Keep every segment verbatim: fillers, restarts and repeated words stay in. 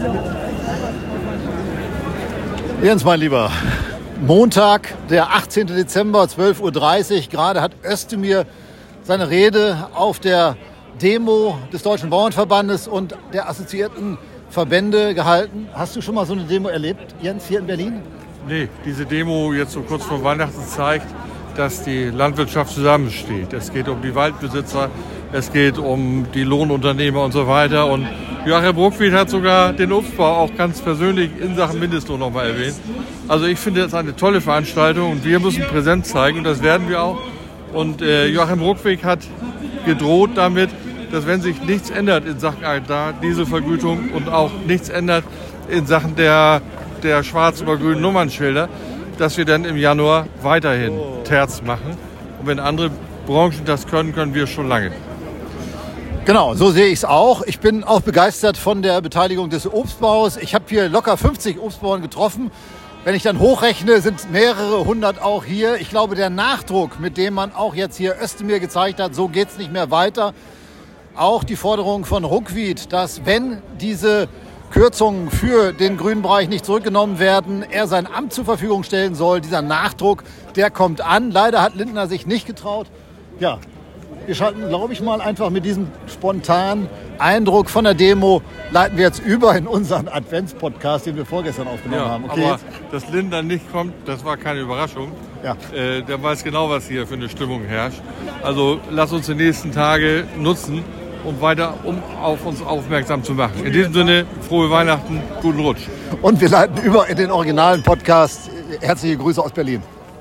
Jens, mein Lieber, Montag, der achtzehnten Dezember, zwölf Uhr dreißig. Gerade hat Özdemir seine Rede auf der Demo des Deutschen Bauernverbandes und der assoziierten Verbände gehalten. Hast du schon mal so eine Demo erlebt, Jens, hier in Berlin? Nee, diese Demo jetzt so kurz vor Weihnachten zeigt, dass die Landwirtschaft zusammensteht. Es geht um die Waldbesitzer, es geht um die Lohnunternehmer und so weiter. Und Joachim Ruckwied hat sogar den Obstbau auch ganz persönlich in Sachen Mindestlohn noch mal erwähnt. Also ich finde das eine tolle Veranstaltung und wir müssen Präsenz zeigen und das werden wir auch. Und äh, Joachim Ruckwied hat gedroht damit, dass wenn sich nichts ändert in Sachen Dieselvergütung und auch nichts ändert in Sachen der, der schwarz- oder grünen Nummernschilder, dass wir dann im Januar weiterhin Terz machen. Und wenn andere Branchen das können, können wir schon lange. Genau, so sehe ich es auch. Ich bin auch begeistert von der Beteiligung des Obstbaus. Ich habe hier locker fünfzig Obstbauern getroffen. Wenn ich dann hochrechne, sind mehrere hundert auch hier. Ich glaube, der Nachdruck, mit dem man auch jetzt hier Özdemir gezeigt hat, so geht es nicht mehr weiter. Auch die Forderung von Ruckwied, dass wenn diese Kürzungen für den grünen Bereich nicht zurückgenommen werden, er sein Amt zur Verfügung stellen soll. Dieser Nachdruck, der kommt an. Leider hat Lindner sich nicht getraut. Ja, wir schalten, glaube ich mal, einfach mit diesem spontanen Eindruck von der Demo, leiten wir jetzt über in unseren Adventspodcast, den wir vorgestern aufgenommen ja, haben. Okay, aber jetzt? Dass Lindner nicht kommt, das war keine Überraschung. Ja. Äh, der weiß genau, was hier für eine Stimmung herrscht. Also lass uns die nächsten Tage nutzen, um weiter um auf uns aufmerksam zu machen. In diesem Sinne, frohe Weihnachten, guten Rutsch. Und wir leiten über in den originalen Podcast. Herzliche Grüße aus Berlin.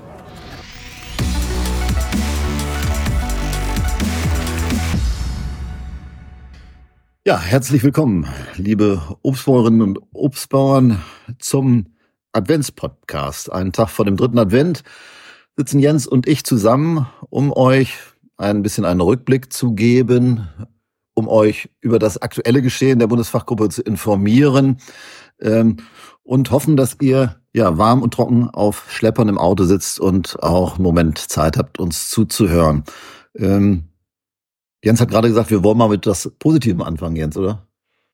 Ja, herzlich willkommen, liebe Obstbauerinnen und Obstbauern, zum Adventspodcast. Einen Tag vor dem dritten Advent sitzen Jens und ich zusammen, um euch ein bisschen einen Rückblick zu geben, um euch über das aktuelle Geschehen der Bundesfachgruppe zu informieren ähm, und hoffen, dass ihr ja warm und trocken auf Schleppern im Auto sitzt und auch einen Moment Zeit habt, uns zuzuhören. Ähm, Jens hat gerade gesagt, wir wollen mal mit das Positiven anfangen, Jens, oder?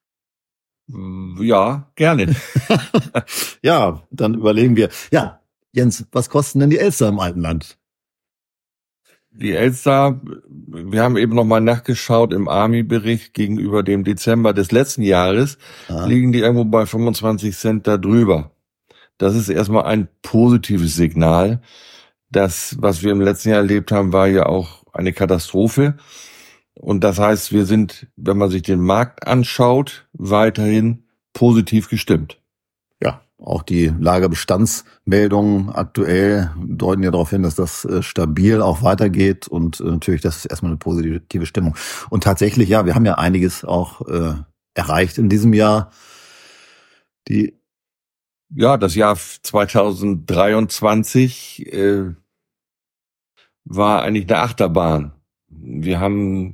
Ja, gerne. Ja, dann überlegen wir. Ja, Jens, was kosten denn die Elster im alten Land? Die Elster, wir haben eben nochmal nachgeschaut im Army-Bericht gegenüber dem Dezember des letzten Jahres, ah. liegen die irgendwo bei fünfundzwanzig Cent da drüber. Das ist erstmal ein positives Signal. Das, was wir im letzten Jahr erlebt haben, war ja auch eine Katastrophe. Und das heißt, wir sind, wenn man sich den Markt anschaut, weiterhin positiv gestimmt. Ja, auch die Lagerbestandsmeldungen aktuell deuten ja darauf hin, dass das stabil auch weitergeht und natürlich, das ist erstmal eine positive Stimmung. Und tatsächlich, ja, wir haben ja einiges auch äh, erreicht in diesem Jahr. Die ja, das Jahr zweitausenddreiundzwanzig äh, war eigentlich eine Achterbahn. Wir haben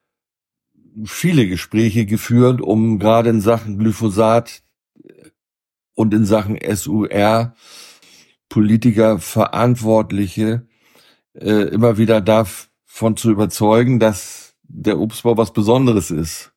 viele Gespräche geführt, um gerade in Sachen Glyphosat und in Sachen S U R Politiker, Verantwortliche äh, immer wieder davon zu überzeugen, dass der Obstbau was Besonderes ist.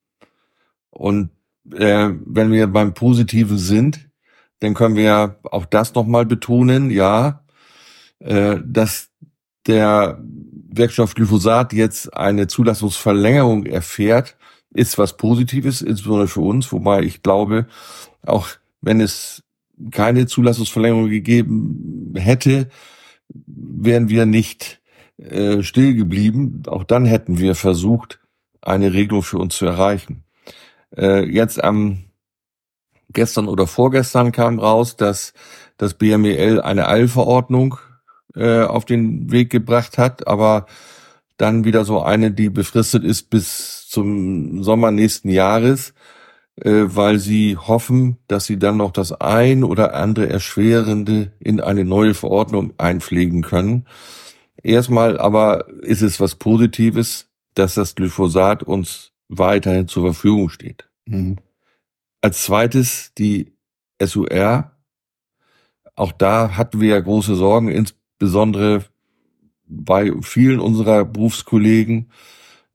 Und äh, wenn wir beim Positiven sind, dann können wir auch das nochmal betonen, ja, äh, dass der Wirkstoff Glyphosat jetzt eine Zulassungsverlängerung erfährt, ist was Positives, insbesondere für uns, wobei ich glaube, auch wenn es keine Zulassungsverlängerung gegeben hätte, wären wir nicht äh, still geblieben. Auch dann hätten wir versucht, eine Regelung für uns zu erreichen. Äh, jetzt am gestern oder vorgestern kam raus, dass das B M E L eine Eilverordnung äh, auf den Weg gebracht hat, aber dann wieder so eine, die befristet ist bis zum Sommer nächsten Jahres, äh, weil sie hoffen, dass sie dann noch das ein oder andere Erschwerende in eine neue Verordnung einpflegen können. Erstmal aber ist es was Positives, dass das Glyphosat uns weiterhin zur Verfügung steht. Mhm. Als zweites die S U R. Auch da hatten wir ja große Sorgen, insbesondere bei vielen unserer Berufskollegen,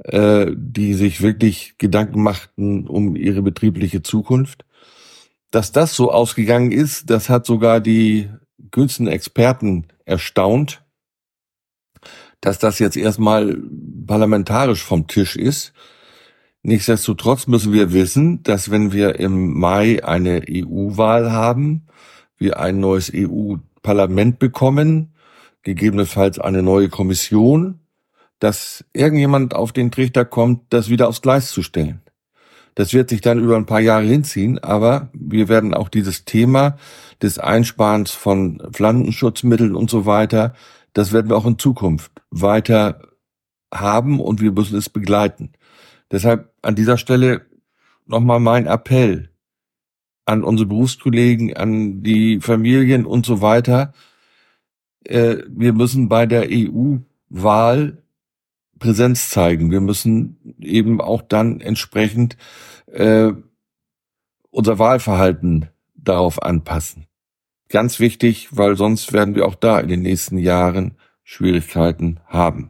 äh, die sich wirklich Gedanken machten um ihre betriebliche Zukunft. Dass das so ausgegangen ist, das hat sogar die kühnsten Experten erstaunt, dass das jetzt erstmal parlamentarisch vom Tisch ist. Nichtsdestotrotz müssen wir wissen, dass wenn wir im Mai eine E U-Wahl haben, wir ein neues E U-Parlament bekommen, gegebenenfalls eine neue Kommission, dass irgendjemand auf den Trichter kommt, das wieder aufs Gleis zu stellen. Das wird sich dann über ein paar Jahre hinziehen, aber wir werden auch dieses Thema des Einsparens von Pflanzenschutzmitteln und so weiter, das werden wir auch in Zukunft weiter haben und wir müssen es begleiten. Deshalb an dieser Stelle nochmal mein Appell an unsere Berufskollegen, an die Familien und so weiter. Äh, wir müssen bei der E U-Wahl Präsenz zeigen. Wir müssen eben auch dann entsprechend äh, unser Wahlverhalten darauf anpassen. Ganz wichtig, weil sonst werden wir auch da in den nächsten Jahren Schwierigkeiten haben.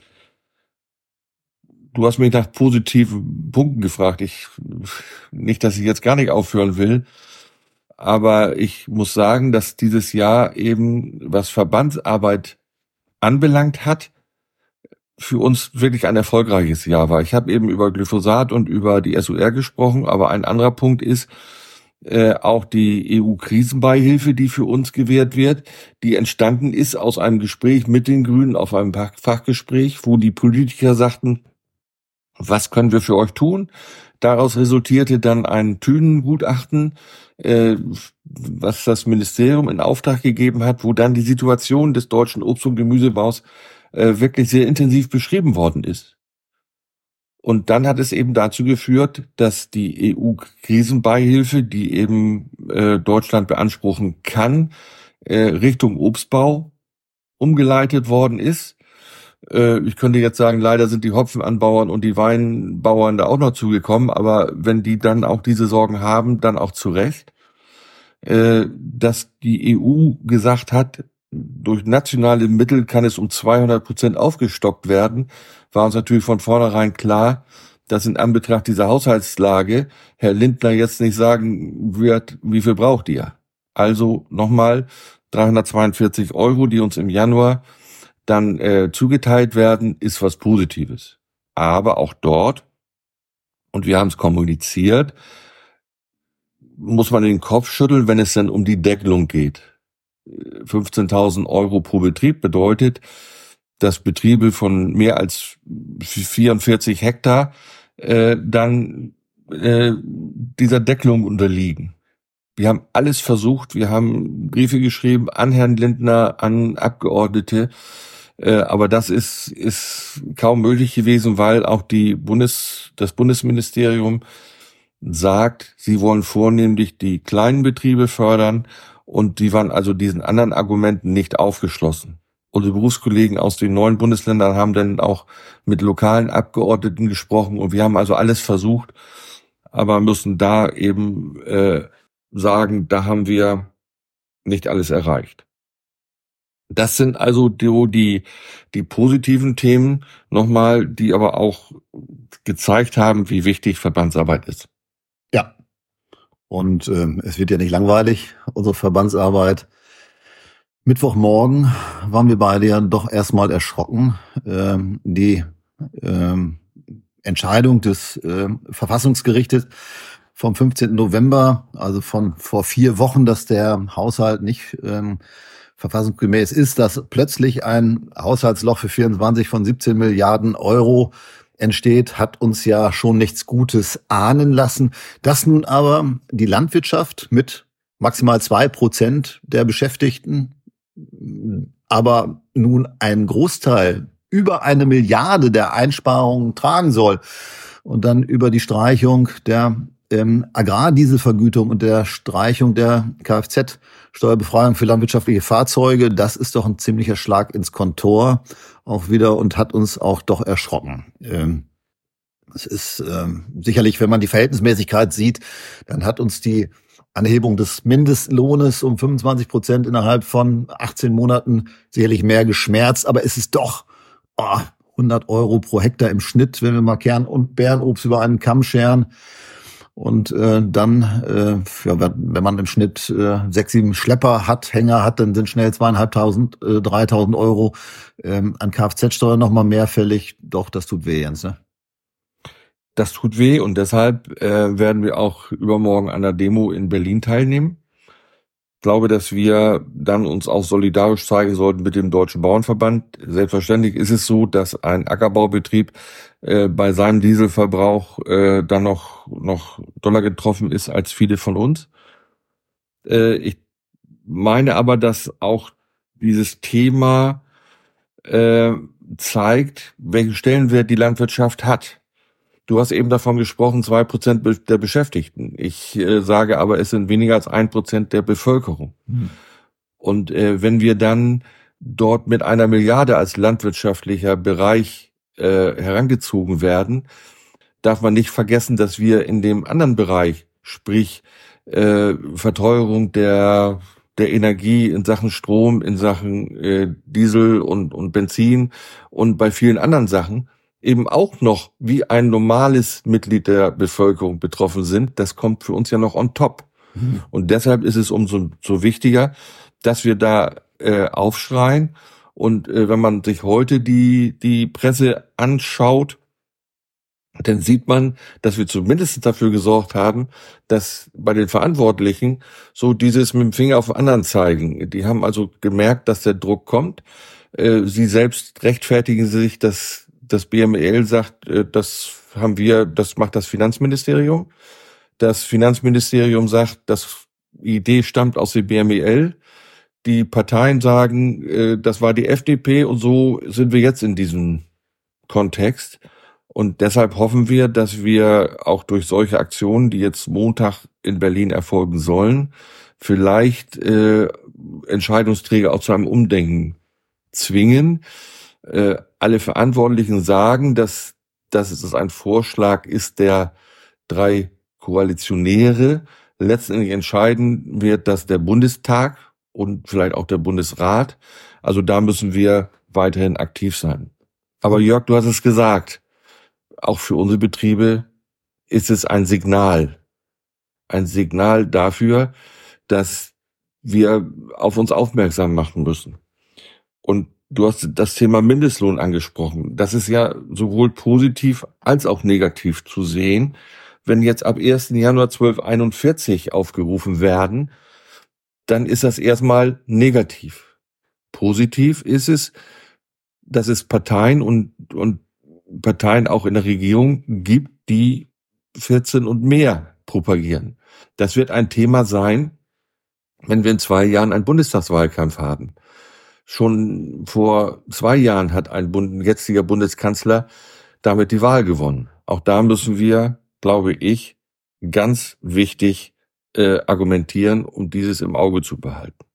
Du hast mich nach positiven Punkten gefragt. Ich, nicht, dass ich jetzt gar nicht aufhören will, aber ich muss sagen, dass dieses Jahr eben, was Verbandsarbeit anbelangt hat, für uns wirklich ein erfolgreiches Jahr war. Ich habe eben über Glyphosat und über die S U R gesprochen, aber ein anderer Punkt ist äh, auch die E U-Krisenbeihilfe, die für uns gewährt wird, die entstanden ist aus einem Gespräch mit den Grünen auf einem Fachgespräch, wo die Politiker sagten, was können wir für euch tun? Daraus resultierte dann ein Thünen-Gutachten, äh, was das Ministerium in Auftrag gegeben hat, wo dann die Situation des deutschen Obst- und Gemüsebaus wirklich sehr intensiv beschrieben worden ist. Und dann hat es eben dazu geführt, dass die E U-Krisenbeihilfe, die eben äh, Deutschland beanspruchen kann, äh, Richtung Obstbau umgeleitet worden ist. Äh, ich könnte jetzt sagen, leider sind die Hopfenanbauern und die Weinbauern da auch noch zugekommen, aber wenn die dann auch diese Sorgen haben, dann auch zu Recht, äh, dass die E U gesagt hat, durch nationale Mittel kann es um zweihundert Prozent aufgestockt werden, war uns natürlich von vornherein klar, dass in Anbetracht dieser Haushaltslage Herr Lindner jetzt nicht sagen wird, wie viel braucht ihr. Also nochmal dreihundertzweiundvierzig Euro, die uns im Januar dann äh, zugeteilt werden, ist was Positives. Aber auch dort, und wir haben es kommuniziert, muss man den Kopf schütteln, wenn es dann um die Deckelung geht. fünfzehntausend Euro pro Betrieb bedeutet, dass Betriebe von mehr als vierundvierzig Hektar äh, dann äh, dieser Deckelung unterliegen. Wir haben alles versucht, wir haben Briefe geschrieben an Herrn Lindner, an Abgeordnete, äh, aber das ist ist kaum möglich gewesen, weil auch die Bundes das Bundesministerium sagt, sie wollen vornehmlich die kleinen Betriebe fördern. Und die waren also diesen anderen Argumenten nicht aufgeschlossen. Unsere Berufskollegen aus den neuen Bundesländern haben dann auch mit lokalen Abgeordneten gesprochen und wir haben also alles versucht, aber müssen da eben äh, sagen, da haben wir nicht alles erreicht. Das sind also die, die, die positiven Themen nochmal, die aber auch gezeigt haben, wie wichtig Verbandsarbeit ist. Ja. Und ähm, es wird ja nicht langweilig, unsere Verbandsarbeit. Mittwochmorgen waren wir beide ja doch erstmal erschrocken. Ähm, die ähm, Entscheidung des äh, Verfassungsgerichtes vom fünfzehnten November, also von vor vier Wochen, dass der Haushalt nicht ähm, verfassungsgemäß ist, dass plötzlich ein Haushaltsloch für vierundzwanzig von siebzehn Milliarden Euro entsteht, hat uns ja schon nichts Gutes ahnen lassen. Dass nun aber die Landwirtschaft mit maximal zwei Prozent der Beschäftigten, aber nun einen Großteil, über eine Milliarde der Einsparungen tragen soll und dann über die Streichung der ähm, Agrardieselvergütung und der Streichung der Kfz-Steuerbefreiung für landwirtschaftliche Fahrzeuge, das ist doch ein ziemlicher Schlag ins Kontor auch wieder und hat uns auch doch erschrocken. Ähm, es ist ähm, sicherlich, wenn man die Verhältnismäßigkeit sieht, dann hat uns die Anhebung des Mindestlohnes um fünfundzwanzig Prozent innerhalb von achtzehn Monaten sicherlich mehr geschmerzt, aber es ist doch oh, hundert Euro pro Hektar im Schnitt, wenn wir mal Kern- und Beerenobst über einen Kamm scheren. Und äh, dann, äh, ja, wenn man im Schnitt äh, sechs, sieben Schlepper hat, Hänger hat, dann sind schnell zweieinhalbtausend, äh, dreitausend Euro ähm, an Kfz-Steuer nochmal mehr fällig. Doch, das tut weh, Jens, ne? Das tut weh und deshalb äh, werden wir auch übermorgen an der Demo in Berlin teilnehmen. Ich glaube, dass wir dann uns auch solidarisch zeigen sollten mit dem Deutschen Bauernverband. Selbstverständlich ist es so, dass ein Ackerbaubetrieb äh, bei seinem Dieselverbrauch äh, dann noch noch doller getroffen ist als viele von uns. Äh, ich meine aber, dass auch dieses Thema äh, zeigt, welchen Stellenwert die Landwirtschaft hat. Du hast eben davon gesprochen, zwei Prozent der Beschäftigten. Ich äh, sage aber, es sind weniger als ein Prozent der Bevölkerung. Hm. Und äh, wenn wir dann dort mit einer Milliarde als landwirtschaftlicher Bereich äh, herangezogen werden, darf man nicht vergessen, dass wir in dem anderen Bereich, sprich äh, Verteuerung der der Energie in Sachen Strom, in Sachen äh, Diesel und und Benzin und bei vielen anderen Sachen eben auch noch wie ein normales Mitglied der Bevölkerung betroffen sind, das kommt für uns ja noch on top. Mhm. Und deshalb ist es umso so wichtiger, dass wir da äh, aufschreien. Und äh, wenn man sich heute die die Presse anschaut, dann sieht man, dass wir zumindest dafür gesorgt haben, dass bei den Verantwortlichen so dieses mit dem Finger auf den anderen zeigen. Die haben also gemerkt, dass der Druck kommt. Äh, sie selbst rechtfertigen sich, dass das B M E L sagt, das haben wir, das macht das Finanzministerium. Das Finanzministerium sagt, das die Idee stammt aus dem B M E L. Die Parteien sagen, das war die F D P und so sind wir jetzt in diesem Kontext. Und deshalb hoffen wir, dass wir auch durch solche Aktionen, die jetzt Montag in Berlin erfolgen sollen, vielleicht äh, Entscheidungsträger auch zu einem Umdenken zwingen. Äh, alle Verantwortlichen sagen, dass, dass es ein Vorschlag ist, der drei Koalitionäre. Letztendlich entscheiden wird, dass der Bundestag und vielleicht auch der Bundesrat. Also da müssen wir weiterhin aktiv sein. Aber Jörg, du hast es gesagt, auch für unsere Betriebe ist es ein Signal. Ein Signal dafür, dass wir auf uns aufmerksam machen müssen. Und du hast das Thema Mindestlohn angesprochen. Das ist ja sowohl positiv als auch negativ zu sehen. Wenn jetzt ab ersten Januar zwölf einundvierzig aufgerufen werden, dann ist das erstmal negativ. Positiv ist es, dass es Parteien und, und Parteien auch in der Regierung gibt, die vierzehn und mehr propagieren. Das wird ein Thema sein, wenn wir in zwei Jahren einen Bundestagswahlkampf haben. Schon vor zwei Jahren hat ein Bund, jetziger Bundeskanzler damit die Wahl gewonnen. Auch da müssen wir, glaube ich, ganz wichtig äh, argumentieren, um dieses im Auge zu behalten.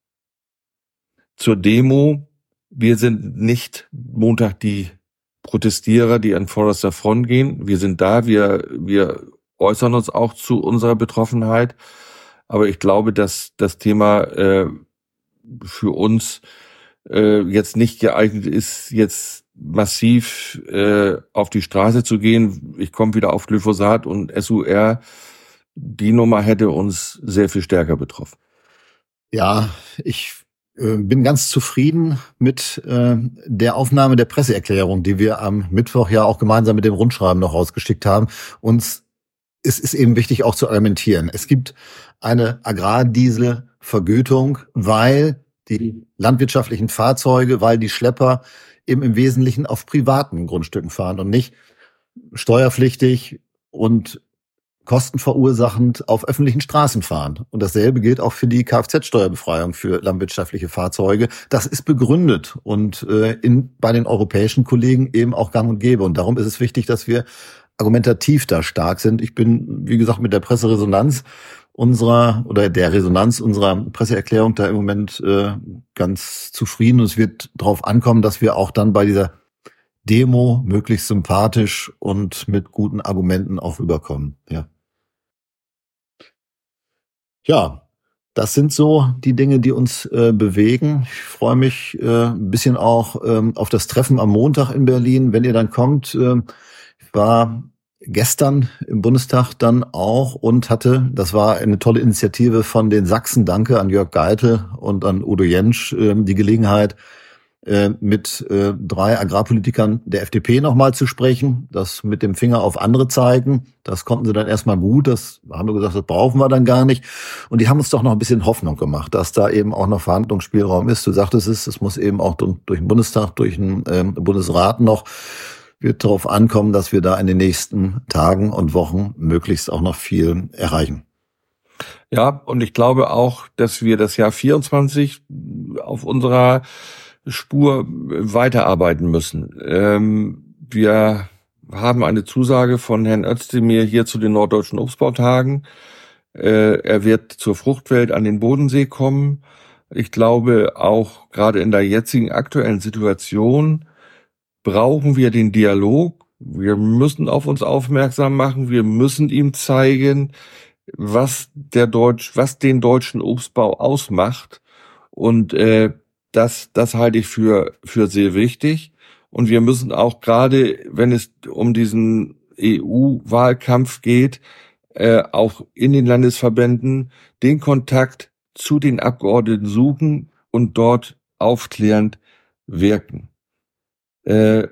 Zur Demo. Wir sind nicht Montag die Protestierer, die an vorderster Front gehen. Wir sind da, wir, wir äußern uns auch zu unserer Betroffenheit. Aber ich glaube, dass das Thema äh, für uns äh, jetzt nicht geeignet ist, jetzt massiv äh, auf die Straße zu gehen. Ich komme wieder auf Glyphosat und S U R. Die Nummer hätte uns sehr viel stärker betroffen. Ja, ich äh, bin ganz zufrieden mit äh, der Aufnahme der Presseerklärung, die wir am Mittwoch ja auch gemeinsam mit dem Rundschreiben noch rausgeschickt haben. Uns es ist eben wichtig auch zu argumentieren. Es gibt eine Agrardieselvergütung, weil die landwirtschaftlichen Fahrzeuge, weil die Schlepper eben im Wesentlichen auf privaten Grundstücken fahren und nicht steuerpflichtig und kostenverursachend auf öffentlichen Straßen fahren. Und dasselbe gilt auch für die Kfz-Steuerbefreiung für landwirtschaftliche Fahrzeuge. Das ist begründet und äh, in, bei den europäischen Kollegen eben auch gang und gäbe. Und darum ist es wichtig, dass wir argumentativ da stark sind. Ich bin, wie gesagt, mit der Presseresonanz unserer oder der Resonanz unserer Presseerklärung da im Moment äh, ganz zufrieden. Und es wird darauf ankommen, dass wir auch dann bei dieser Demo möglichst sympathisch und mit guten Argumenten auch rüberkommen. Ja. Ja, Das sind so die Dinge, die uns äh, bewegen. Ich freue mich äh, ein bisschen auch ähm, auf das Treffen am Montag in Berlin, wenn ihr dann kommt. Äh, ich war gestern im Bundestag dann auch und hatte, das war eine tolle Initiative von den Sachsen, danke an Jörg Geitel und an Udo Jentsch, äh, die Gelegenheit, äh, mit äh, drei Agrarpolitikern der F D P nochmal zu sprechen, das mit dem Finger auf andere zeigen. Das konnten sie dann erstmal gut, das haben wir gesagt, das brauchen wir dann gar nicht. Und die haben uns doch noch ein bisschen Hoffnung gemacht, dass da eben auch noch Verhandlungsspielraum ist. Du sagtest es, es muss eben auch durch den Bundestag, durch den äh, Bundesrat noch, wird darauf ankommen, dass wir da in den nächsten Tagen und Wochen möglichst auch noch viel erreichen. Ja, und ich glaube auch, dass wir das Jahr vierundzwanzig auf unserer Spur weiterarbeiten müssen. Ähm, wir haben eine Zusage von Herrn Özdemir hier zu den Norddeutschen Obstbautagen. Äh, er wird zur Fruchtwelt an den Bodensee kommen. Ich glaube, auch gerade in der jetzigen aktuellen Situation brauchen wir den Dialog. Wir müssen auf uns aufmerksam machen. Wir müssen ihm zeigen, was der Deutsch, was den deutschen Obstbau ausmacht. Und äh, Das, das halte ich für, für sehr wichtig. Und wir müssen auch gerade, wenn es um diesen E U-Wahlkampf geht, äh, auch in den Landesverbänden den Kontakt zu den Abgeordneten suchen und dort aufklärend wirken. Äh,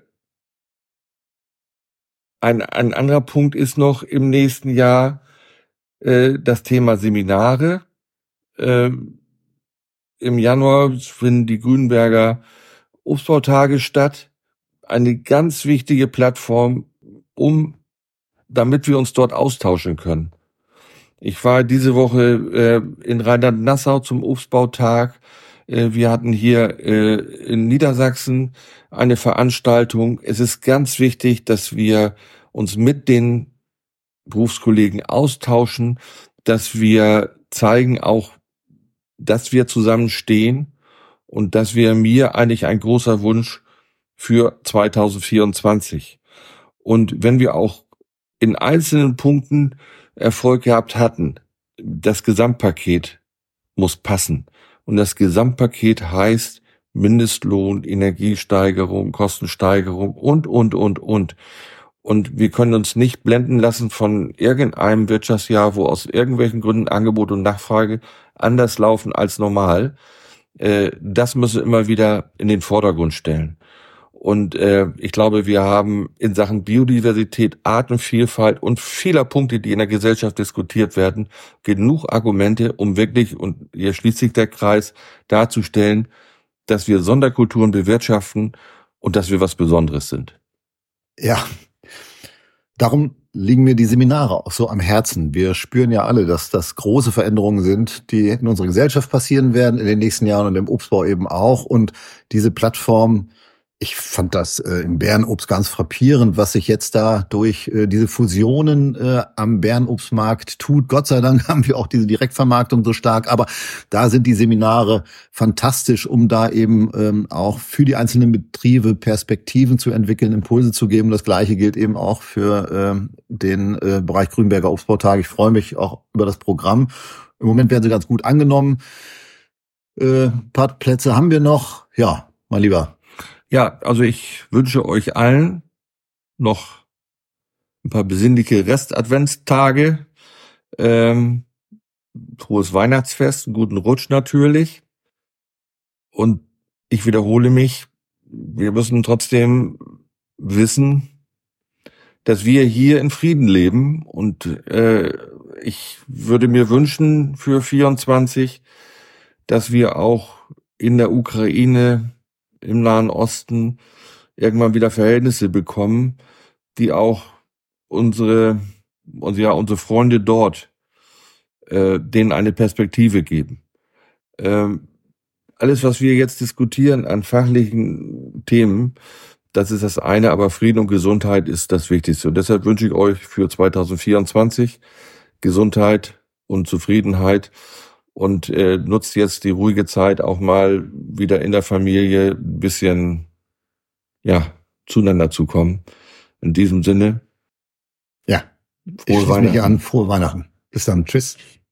ein, ein anderer Punkt ist noch im nächsten Jahr äh, das Thema Seminare. Äh, Im Januar finden die Grünberger Obstbautage statt. Eine ganz wichtige Plattform, um, damit wir uns dort austauschen können. Ich war diese Woche äh, in Rheinland-Nassau zum Obstbautag. Äh, wir hatten hier äh, in Niedersachsen eine Veranstaltung. Es ist ganz wichtig, dass wir uns mit den Berufskollegen austauschen, dass wir zeigen auch, dass wir zusammenstehen und das wäre mir eigentlich ein großer Wunsch für zweitausendvierundzwanzig. Und wenn wir auch in einzelnen Punkten Erfolg gehabt hatten, das Gesamtpaket muss passen. Und das Gesamtpaket heißt Mindestlohn, Energiesteigerung, Kostensteigerung und, und, und, und. Und wir können uns nicht blenden lassen von irgendeinem Wirtschaftsjahr, wo aus irgendwelchen Gründen Angebot und Nachfrage anders laufen als normal. Äh, das müssen wir immer wieder in den Vordergrund stellen. Und äh, ich glaube, wir haben in Sachen Biodiversität, Artenvielfalt und vieler Punkte, die in der Gesellschaft diskutiert werden, genug Argumente, um wirklich, und hier schließt sich der Kreis, darzustellen, dass wir Sonderkulturen bewirtschaften und dass wir was Besonderes sind. Ja, darum liegen mir die Seminare auch so am Herzen. Wir spüren ja alle, dass das große Veränderungen sind, die in unserer Gesellschaft passieren werden in den nächsten Jahren und im Obstbau eben auch. Und diese Plattform, ich fand das äh, im Beerenobst ganz frappierend, was sich jetzt da durch äh, diese Fusionen äh, am Beerenobstmarkt tut. Gott sei Dank haben wir auch diese Direktvermarktung so stark, aber da sind die Seminare fantastisch, um da eben ähm, auch für die einzelnen Betriebe Perspektiven zu entwickeln, Impulse zu geben. Das Gleiche gilt eben auch für äh, den äh, Bereich Grünberger Obstbautag. Ich freue mich auch über das Programm. Im Moment werden sie ganz gut angenommen. Äh, paar Plätze haben wir noch. Ja, mein Lieber. Ja, also ich wünsche euch allen noch ein paar besinnliche Rest-Adventstage, ähm, frohes Weihnachtsfest, einen guten Rutsch natürlich. Und ich wiederhole mich, wir müssen trotzdem wissen, dass wir hier in Frieden leben. Und äh, ich würde mir wünschen für vierundzwanzig, dass wir auch in der Ukraine, im Nahen Osten irgendwann wieder Verhältnisse bekommen, die auch unsere, und ja, unsere Freunde dort, äh, denen eine Perspektive geben. Ähm, alles, was wir jetzt diskutieren an fachlichen Themen, das ist das eine, aber Frieden und Gesundheit ist das Wichtigste. Und deshalb wünsche ich euch für zweitausendvierundzwanzig Gesundheit und Zufriedenheit. Und äh, nutzt jetzt die ruhige Zeit auch mal wieder in der Familie ein bisschen, ja, zueinander zu kommen. In diesem Sinne. Ja, ich schließe mich an. Frohe Weihnachten. Bis dann. Tschüss.